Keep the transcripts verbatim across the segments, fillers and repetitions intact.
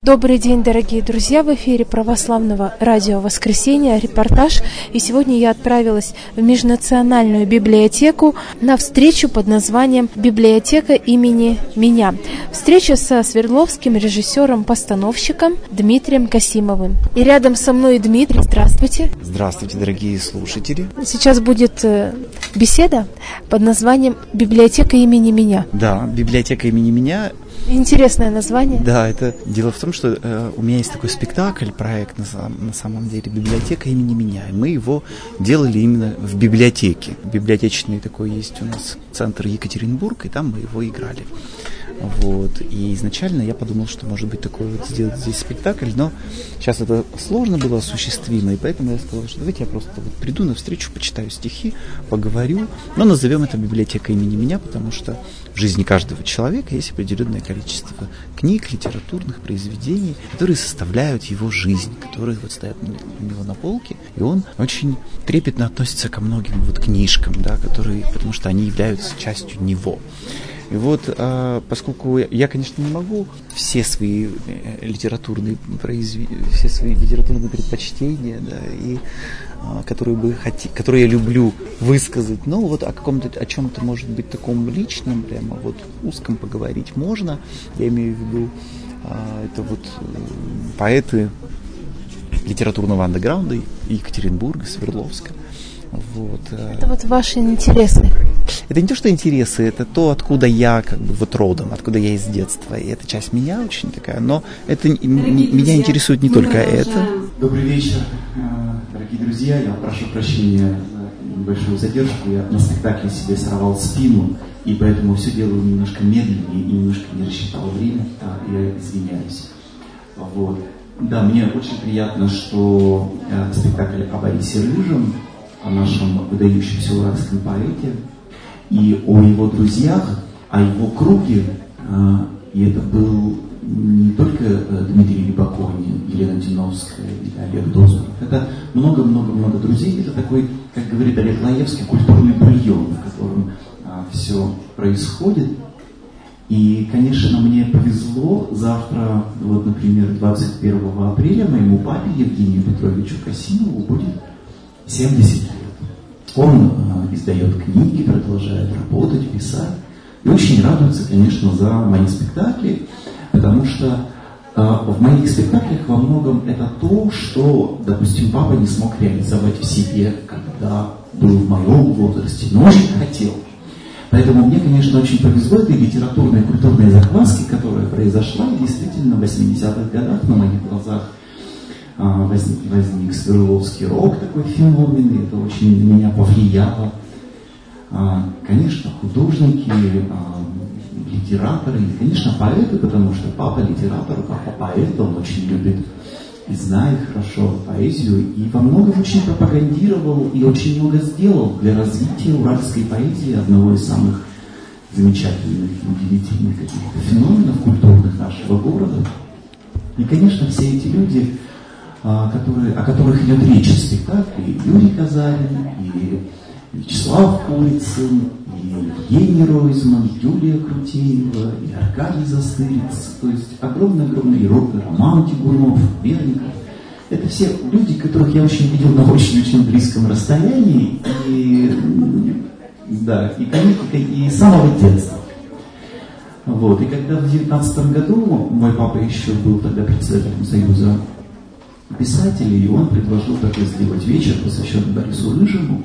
Добрый день, дорогие друзья! В эфире православного радио «Воскресенье», репортаж. И сегодня я отправилась в Межнациональную библиотеку на встречу под названием «Библиотека имени меня». Встреча со свердловским режиссером-постановщиком Дмитрием Касимовым. И рядом со мной Дмитрий. Здравствуйте. Здравствуйте, дорогие слушатели. Сейчас будет беседа под названием «Библиотека имени меня». Да, «Библиотека имени меня». Интересное название. Да, это дело в том, что э, у меня есть такой спектакль, проект на, на самом деле, «Библиотека имени меня». И мы его делали именно в библиотеке. Библиотечный такой есть у нас центр Екатеринбург, и там мы его играли. Вот. И изначально я подумал, что может быть такой вот сделать здесь спектакль, но сейчас это сложно было осуществимо, и поэтому я сказал, что давайте я просто вот приду на встречу, почитаю стихи, поговорю, но назовем это «Библиотека имени меня», потому что в жизни каждого человека есть определенное количество книг, литературных произведений, которые составляют его жизнь, которые вот стоят у него на полке, и он очень трепетно относится ко многим вот книжкам, да, которые, потому что они являются частью него. И вот, а, поскольку я, конечно, не могу все свои литературные произведения, все свои литературные предпочтения, да, и а, которые бы хоти, которые я люблю высказать, но вот о каком-то, о чем-то, может быть, таком личном, прямо вот узком поговорить можно. Я имею в виду, а, это вот поэты литературного андеграунда Екатеринбурга, Свердловска. Вот. Это вот ваши интересы. Это не то, что интересы, это то, откуда я как бы вот родом, откуда я из детства. И это часть меня очень такая, но это м- меня интересует не только это. Добрый вечер, дорогие друзья. Я прошу прощения за небольшую задержку. Я на спектакле себе сорвал спину, и поэтому все делаю немножко медленнее и немножко не рассчитал время. Да, я извиняюсь. Вот. Да, мне очень приятно, что э, спектакль о Борисе Рыжем, о нашем выдающемся уральском поэте, и о его друзьях, о его круге. И это был не только Дмитрий Рябаконин, Елена Тиновская или Олег Дозоров. Это много-много-много друзей. Это такой, как говорит Олег Лаевский, культурный бульон, в котором все происходит. И, конечно, мне повезло. Завтра, вот, например, двадцать первого апреля моему папе Евгению Петровичу Касимову будет семьдесят лет. Он э, издает книги, продолжает работать, писать. И очень радуется, конечно, за мои спектакли, потому что э, в моих спектаклях во многом это то, что, допустим, папа не смог реализовать в себе, когда был в моем возрасте, но очень хотел. Поэтому мне, конечно, очень повезло этой литературной, культурной закваске, которая произошла, и действительно в восьмидесятых годах на моих глазах Возник, возник Свердловский рок такой феноменный, это очень на меня повлияло. Конечно, художники, литераторы, и, конечно, поэты, потому что папа литератор, папа поэт, он очень любит и знает хорошо поэзию, и во многом очень пропагандировал и очень много сделал для развития уральской поэзии, одного из самых замечательных, удивительных каких-то феноменов культурных нашего города. И, конечно, все эти люди, Которые, о которых идет речь в спектакле, и Юрий Казарин, и Вячеслав Курицын, и Евгений Ройзман, и Юлия Крутеева, и Аркадий Застырец, то есть огромный-огромный Роман Тигурнов, Берников. Это все люди, которых я очень видел на очень-очень близком расстоянии, и, да, и, конечно, и с самого детства. Вот. И когда в девятнадцатом году мой папа еще был тогда председателем Союза писателей, и он предложил такой сделать вечер, посвященный Борису Рыжему.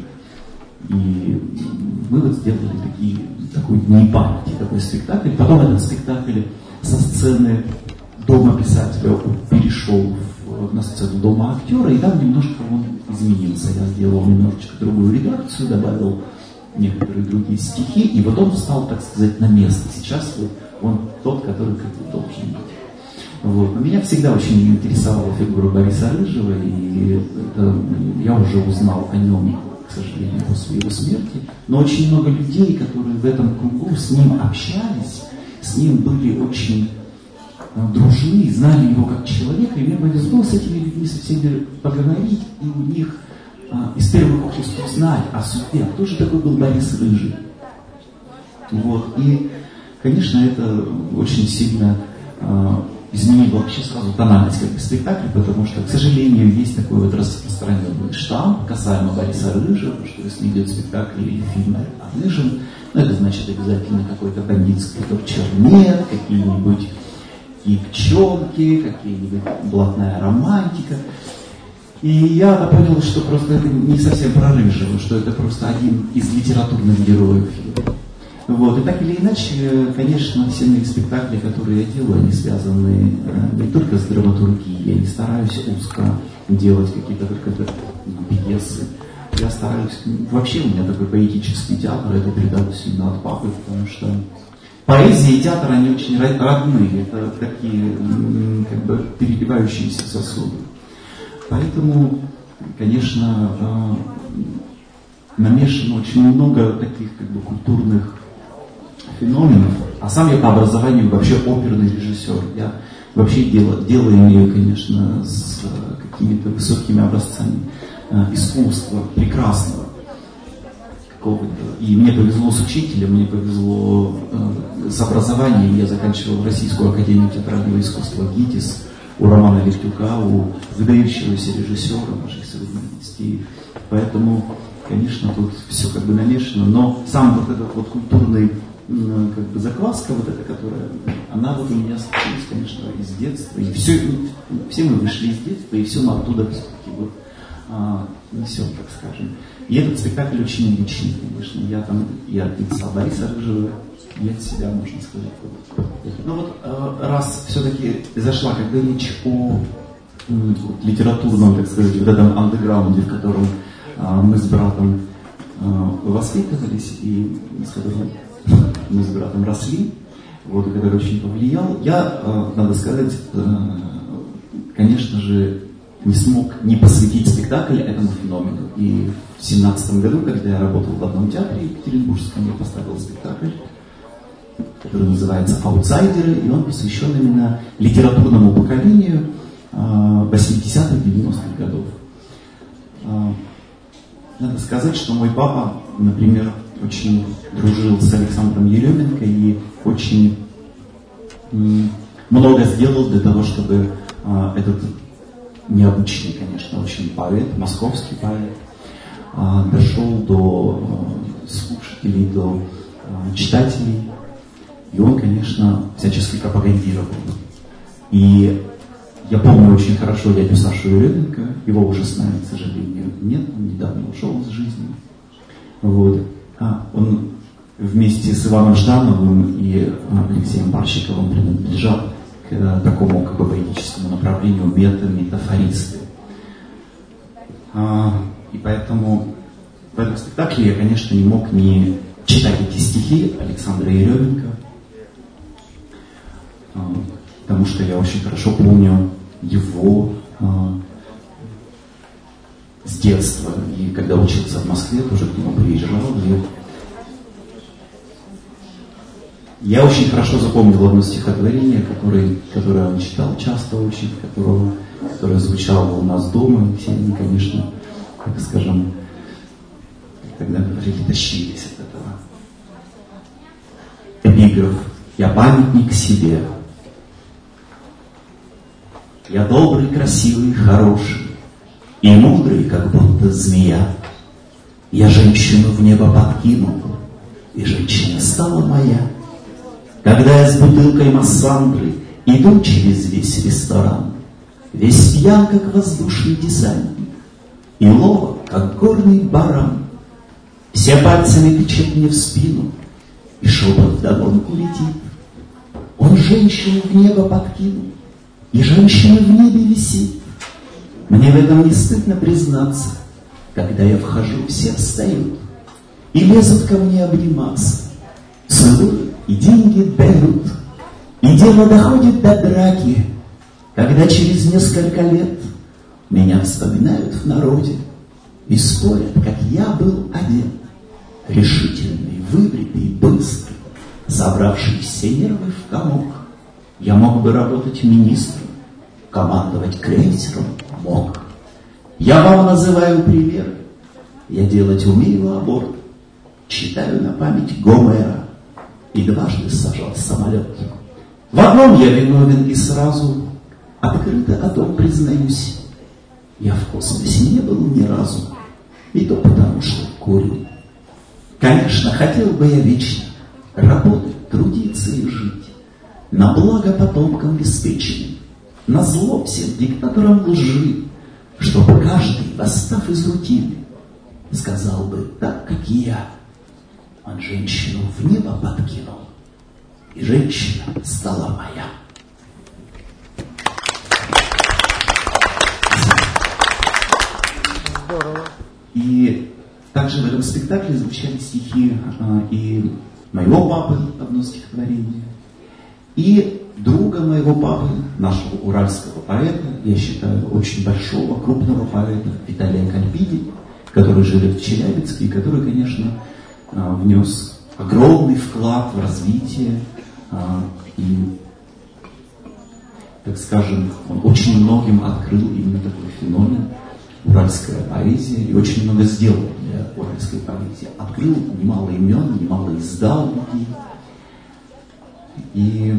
И мы вот сделали такие, такой дни памяти, такой спектакль. Потом этот спектакль со сцены Дома писателя перешел в, на сцену Дома актера, и там немножко он изменился. Я сделал немножечко другую редакцию, добавил некоторые другие стихи, и вот он встал, так сказать, на место. Сейчас вот он тот, который как бы должен быть. Вот. Но меня всегда очень интересовала фигура Бориса Рыжего, и это, я уже узнал о нем, к сожалению, после его смерти. Но очень много людей, которые в этом кругу с ним общались, с ним были очень э, дружны, знали его как человека, и мне повезло с этими людьми со всеми поговорить, и у них э, из первых уст узнать о судьбе, кто же такой был Борис Рыжий. Вот. И, конечно, это очень сильно э, изменил вообще сразу тональность как бы спектакля, потому что, к сожалению, есть такой вот распространенный штамп касаемо Бориса Рыжего, что если идет спектакль или фильм о Рыжем, ну, это значит обязательно какой-то бандитский чернет, какие-нибудь девчонки, какие-нибудь блатная романтика. И я понял, что просто это не совсем про Рыжего, что это просто один из литературных героев. Вот. И так или иначе, конечно, все мои спектакли, которые я делаю, они связаны э, не только с драматургией. Я не стараюсь узко делать какие-то только пьесы. Я стараюсь... Вообще у меня такой поэтический театр, это передалось именно от папы, потому что поэзия и театр, они очень родные. Это такие как бы переливающиеся сосуды. Поэтому, конечно, э, намешано очень много таких как бы культурных феноменов, а сам я по образованию вообще оперный режиссер. Я вообще дело, дело имею, конечно, с какими-то высокими образцами э, искусства, прекрасного какого-то. И мне повезло с учителем, мне повезло э, с образованием. Я заканчивал Российскую академию театрального искусства ГИТИС у Романа Левтюка, у выдающегося режиссера нашей современности. Поэтому, конечно, тут все как бы намешано, но сам вот этот вот культурный как бы закваска вот эта, которая, она вот у меня случилась, конечно, из детства. И все, все мы вышли из детства, и все мы оттуда все-таки вот а, несем, так скажем. И этот спектакль очень личный, конечно. Я там и от лица Бориса Рыжего, и от себя, можно сказать. Но вот раз все-таки зашла как бы речь о вот, литературном, так сказать, вот этом андеграунде, в котором а, мы с братом а, воспитывались, и с которым мы с братом росли, вот, который очень повлиял. Я, э, надо сказать, э, конечно же, не смог не посвятить спектакль этому феномену. И в семнадцатом году, когда я работал в одном театре екатеринбургском, я поставил спектакль, который называется «Аутсайдеры», и он посвящен именно литературному поколению э, восьмидесятых-девяностых годов. Э, надо сказать, что мой папа, например, очень дружил с Александром Еременко и очень м, много сделал для того, чтобы а, этот необычный, конечно, очень поэт, московский поэт, а, дошел до а, слушателей, до а, читателей. И он, конечно, всячески пропагандировал. И я помню очень хорошо дядю Сашу Еременко, его уже с нами, к сожалению, нет, он недавно ушел из жизни. Вот. А, он вместе с Иваном Ждановым и Алексеем Парщиковым принадлежал к а, такому как бы поэтическому направлению мета-метафористы. А, и поэтому в этом спектакле я, конечно, не мог не читать эти стихи Александра Еременко, а, потому что я очень хорошо помню его а, с детства, и когда учился в Москве, тоже к нему приезжал. И я очень хорошо запомнил одно стихотворение, которое, которое он читал часто очень, которого, которое звучало у нас дома, и все они, конечно, так скажем, когда говорили, тащились от этого. Эпиграф. Я памятник себе. Я добрый, красивый, хороший и мудрый, как будто змея. Я женщину в небо подкинул, и женщина стала моя. Когда я с бутылкой массандры иду через весь ресторан, весь пьян, как воздушный десантник, и ловок, как горный баран, все пальцами тычет мне в спину, и шепот вдогонку летит. Он женщину в небо подкинул, и женщина в небе висит. Мне в этом не стыдно признаться. Когда я вхожу, все встают и лезут ко мне обниматься, целуют и деньги дают. И дело доходит до драки, когда через несколько лет меня вспоминают в народе и спорят, как я был одет. Решительный, выбритый, быстрый, собравший все нервы в комок. Я мог бы работать министром, командовать крейсером мог. Я вам называю примеры. Я делать умею аборт. Читаю на память Гомера. И дважды сажал самолет. В одном я виновен и сразу открыто о том признаюсь. Я в космосе не был ни разу, и то потому, что курю. Конечно, хотел бы я вечно работать, трудиться и жить, на благо потомкам беспечным, на зло всем диктаторам лжи, чтобы каждый, восстав из рутины, сказал бы так, как и я. Он женщину в небо подкинул, и женщина стала моя. Здорово. И также в этом спектакле звучали стихи а, и моего папы, одно стихотворение, и друга моего папы, нашего уральского поэта, я считаю, очень большого, крупного поэта Виталия Кальпиди, который живет в Челябинске и который, конечно, внес огромный вклад в развитие и, так скажем, он очень многим открыл именно такой феномен уральская поэзия и очень много сделал для уральской поэзии. Открыл немало имен, немало издал людей. И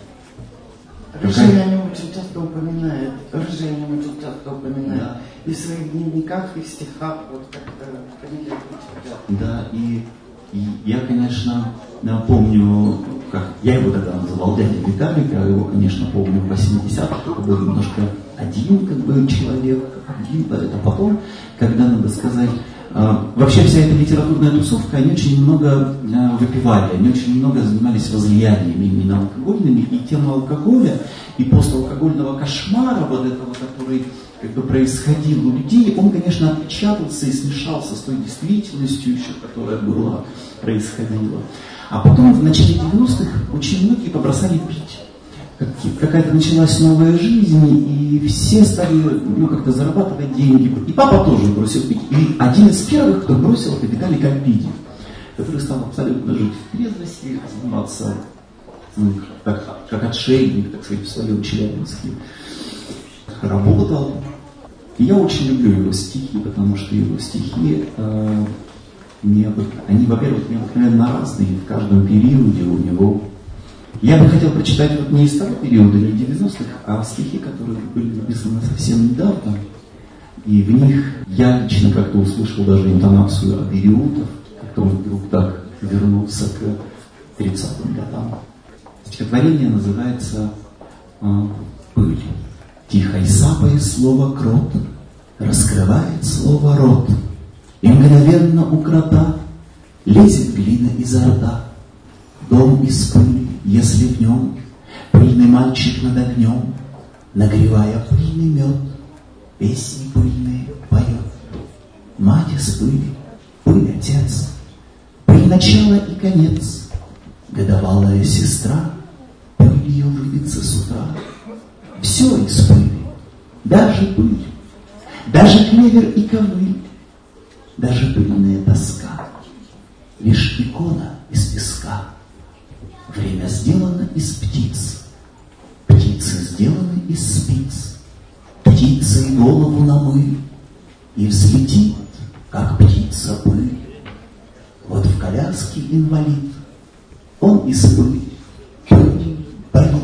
Рыжий о нем очень часто упоминает. Рыжий о нем очень часто упоминает. Да. И в своих дневниках, и в стихах, вот как-то фамилия будет. Да, и, и я, конечно, помню, как я его тогда называл дядя Виталик, я его, конечно, помню в восьмидесятых, это был немножко один как бы человек, один, да, это потом, когда, надо сказать, вообще вся эта литературная тусовка, они очень много выпивали, они очень много занимались возлияниями именно алкогольными, и тема алкоголя, и посталкогольного кошмара, вот этого, который как бы происходил у людей, он, конечно, отпечатался и смешался с той действительностью еще, которая была, происходила. А потом, в начале девяностых, очень многие побросали пить. Какая-то началась новая жизнь, и все стали ну, как-то зарабатывать деньги. И папа тоже бросил пить. И один из первых, кто бросил, это Виталий Кальпиди, который стал абсолютно жить в трезвости, заниматься ну, как, как отшельник, так сказать, в своем Челябинске. Работал. И я очень люблю его стихи, потому что его стихи, э, необык... они, во-первых, необыкновенно разные в каждом периоде у него. Я бы хотел прочитать вот не из того периода, не девяностых, а стихи, которые были написаны совсем недавно. И в них я лично как-то услышал даже интонацию абериутов, как-то он вдруг так вернулся к тридцатым годам. Стихотворение называется «Пыль». Тихо и сапая слово «крот» раскрывает слово «рот», и мгновенно у крота лезет глина изо рта. Дом из пыли, если в нем пыльный мальчик над огнем, нагревая пыльный мед, песни пыльные поет. Мать из пыли, пыль отец, пыль начало и конец, годовалая сестра, пыль ее выбиться с утра. Все из пыли, даже пыль, даже клевер и ковыль, даже пыльная тоска, лишь икона из песка. Время сделано из птиц, птицы сделаны из спиц, птицей голову намыль, и взлетит, как птица пыль. Вот в коляске инвалид, он из пыли, пыль болит.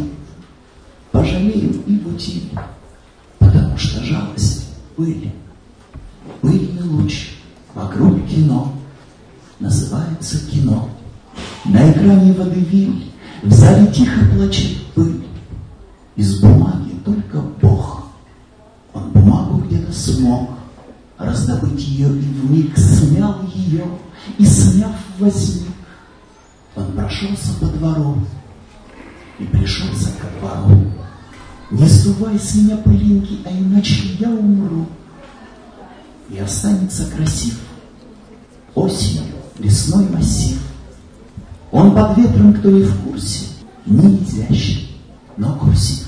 Пожалеем и бутиль, потому что жалость пыли. Пыльный луч вокруг кино, называется кино. На экране водевиль, в зале тихо плачет пыль. Из бумаги только Бог. Он бумагу где-то смог раздобыть ее, и вмиг смял ее, и смяв возник. Он прошелся по двору и пришелся ко двору. Не сдувай с меня пылинки, а иначе я умру. И останется красив осенью лесной массив. Он под ветром, кто не в курсе, не изящный, но курсив.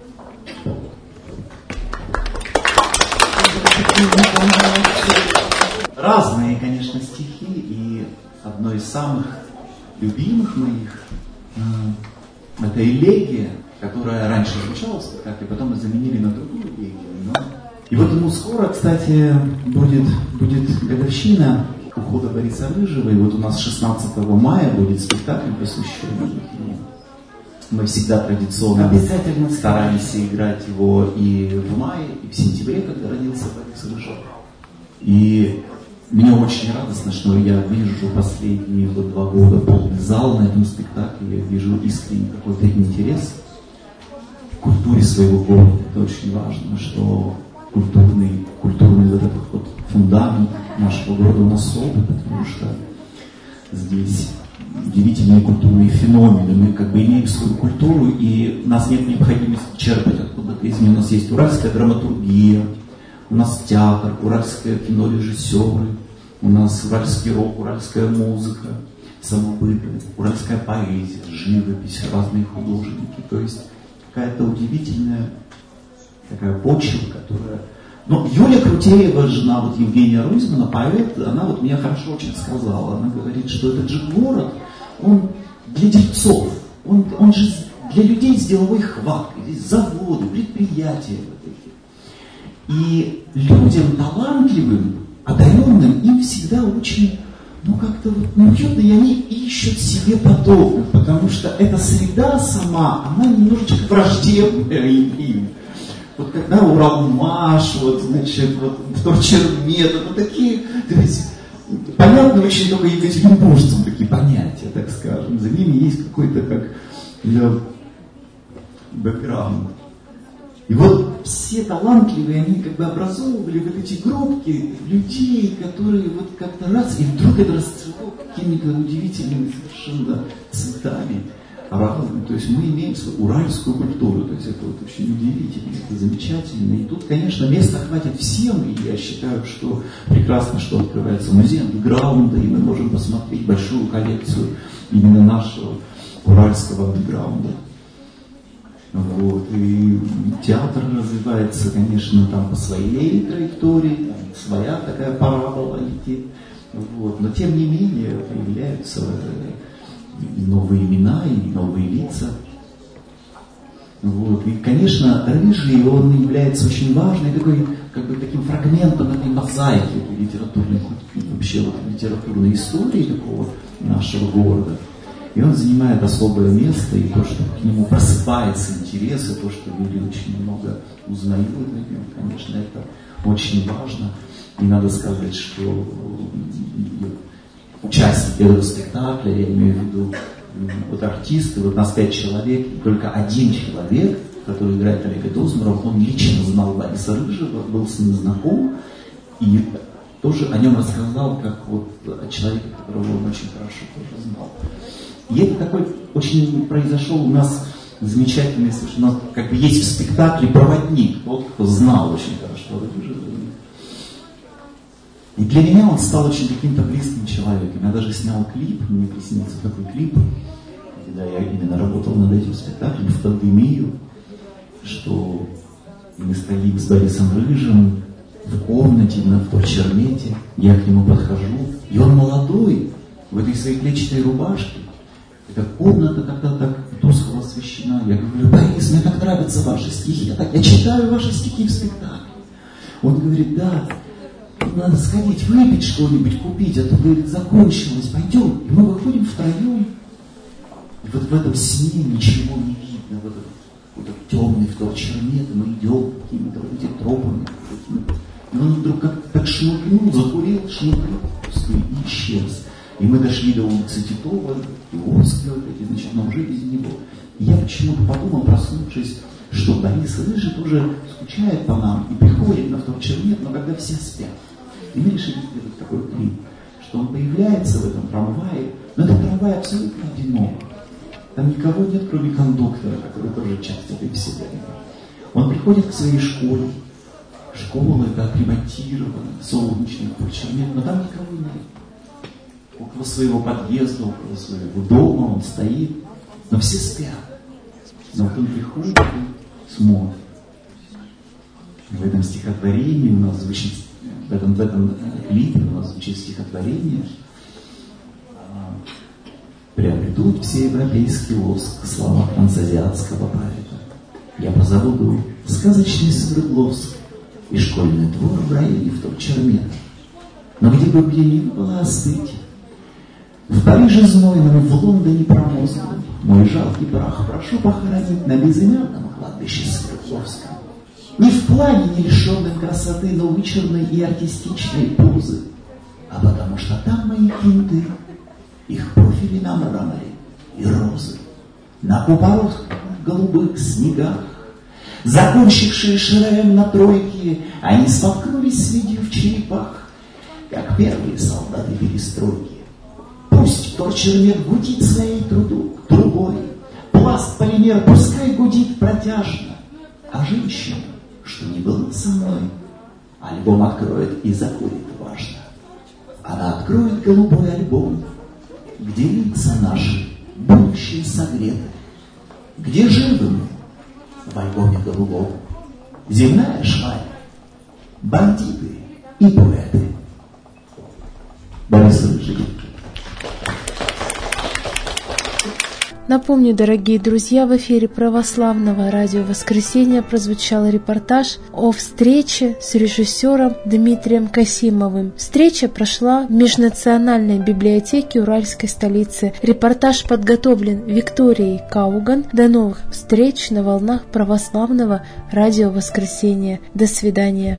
Разные, конечно, стихи, и одно из самых любимых моих э, это элегия, которая раньше звучала в спектакле, потом мы заменили на другую элегию. Но... И вот ему скоро, кстати, будет, будет годовщина ухода Бориса Рыжего, и вот у нас шестнадцатого мая будет спектакль, посвященный ему. Мы всегда традиционно обязательно старались играть его и в мае, и в сентябре, когда родился Борис Рыжов. И мне очень радостно, что я вижу последние вот два года полный зал на этом спектакле, я вижу искренний какой-то интерес к культуре своего города. Это очень важно, что культурный, культурный вот этот вот фундамент нашего города у нас собран, потому что здесь удивительные культурные феномены. Мы как бы имеем свою культуру, и у нас нет необходимости черпать откуда-то из нее. У нас есть уральская драматургия, у нас театр, уральское кино, режиссеры, у нас уральский рок, уральская музыка, самобыт, уральская поэзия, живопись, разные художники. То есть какая-то удивительная такая почва, которая... Ну, Юлия Крутеева, жена вот Евгения Рузмана, поэт, она вот меня хорошо очень сказала. Она говорит, что этот же город, он для дельцов, он, он же для людей с деловой хваткой, здесь заводы, предприятия вот эти. И людям талантливым, одаренным, им всегда очень, ну как-то вот неуютно, и они ищут себе подобных, потому что эта среда сама, она немножечко враждебная им. Вот когда Уралмаш, вот, значит, вот Вторчермет, вот такие, то есть, понятно очень только екатеринбуржцам такие понятия, так скажем. За ними есть какой-то как бэкграунд. И вот все талантливые, они как бы образовывали вот эти группки людей, которые вот как-то раз, и вдруг это расцвело какими-то удивительными совершенно цветами. Разными. То есть мы имеем свою уральскую культуру, то есть это вот очень удивительно, это замечательно. И тут, конечно, места хватит всем, и я считаю, что прекрасно, что открывается музей андеграунда, и мы можем посмотреть большую коллекцию именно нашего уральского андеграунда. Вот. И театр развивается, конечно, там по своей траектории, там своя такая парабола летит. Вот. Но тем не менее появляются и новые имена, и новые лица. Вот. И, конечно, Рыжий, он является очень важной такой, как бы таким фрагментом этой мозаики литературной, вообще вот, литературной истории такого нашего города. И он занимает особое место, и то, что к нему просыпается интерес, и то, что люди очень много узнают о нем, конечно, это очень важно. И надо сказать, что участники этого спектакля, я имею в виду вот артисты, вот нас пять человек, и только один человек, который играет Олега Дозмурова, он лично знал Бориса Рыжего, был с ним знаком, и тоже о нем рассказал, как вот о человеке, которого он очень хорошо тоже знал. И это такой очень произошел у нас замечательный, у нас как бы есть в спектакле проводник, тот, кто знал очень хорошо Рыжего. И для меня он стал очень каким-то близким человеком. Я даже снял клип, мне приснился такой клип, когда я именно работал над этим спектаклем в пандемию, что мы стоим с Борисом Рыжим в комнате на Вторчермете, я к нему подхожу, и он молодой, в этой своей клетчатой рубашке. Эта комната как-то так тускло освещена. Я говорю: Борис, мне так нравятся ваши стихи, я, так, я читаю ваши стихи в спектакле. Он говорит: да, надо сходить, выпить что-нибудь, купить, а то, говорит, закончилось, пойдем. И мы выходим втроем, и вот в этом сне ничего не видно, вот этот, вот этот темный Вторчермет, мы идем какими-то вот этими тропами. И он вдруг как-то так шмыгнул, закурил, шмыгнул, и исчез. И мы дошли до улицы Титова, Ивонской, вот эти, значит, но уже без него. И я почему-то подумал, проснувшись, что Борис Рыжий тоже скучает по нам и приходит на Вторчермет, но когда все спят. И мы решили сделать такой клип, что он появляется в этом трамвае, но этот трамвай абсолютно одинок. Там никого нет, кроме кондуктора, который тоже часть этой вселенной. Он приходит к своей школе. Школа это отремонтирована, солнечный Вторчермет, но там никого нет. Около своего подъезда, около своего дома он стоит, но все спят. Но вот он приходит и смотрит. В этом стихотворении у нас звучит, в этом, в этом клипе у нас звучит стихотворение: приобретут все европейский лоск слова французиатского поэта. Я позабуду сказочный Свердловск и школьный двор в районе Вторчермета. Но где бы мне ни было остыть, В Париже знойном, в Лондоне промозглым, мой жалкий прах прошу похоронить на безымянном кладбище Свердловском. Не в плане не лишенным красоты, но вычурной и артистичной позы, а потому что там мои кинты, их профили на мраморе и розы, на купоросах голубых снегах, закончившие шреем на тройке, они споткнулись с видью в черепах, как первые солдаты перестройки. Пусть торчермет гудит своей труду, трубой, пласт полимер пускай гудит протяжно, а женщина, что не была со мной, альбом откроет и закурит важно. Она откроет голубой альбом, где лица наши, будущие согреты, где живы мы в альбоме голубом, земная шваль, бандиты и поэты. Борис Рыжий. Напомню, дорогие друзья, в эфире православного радио «Воскресенье» прозвучал репортаж о встрече с режиссером Дмитрием Касимовым. Встреча прошла в Межнациональной библиотеке уральской столицы. Репортаж подготовлен Викторией Кауган. До новых встреч на волнах православного радио «Воскресенье». До свидания.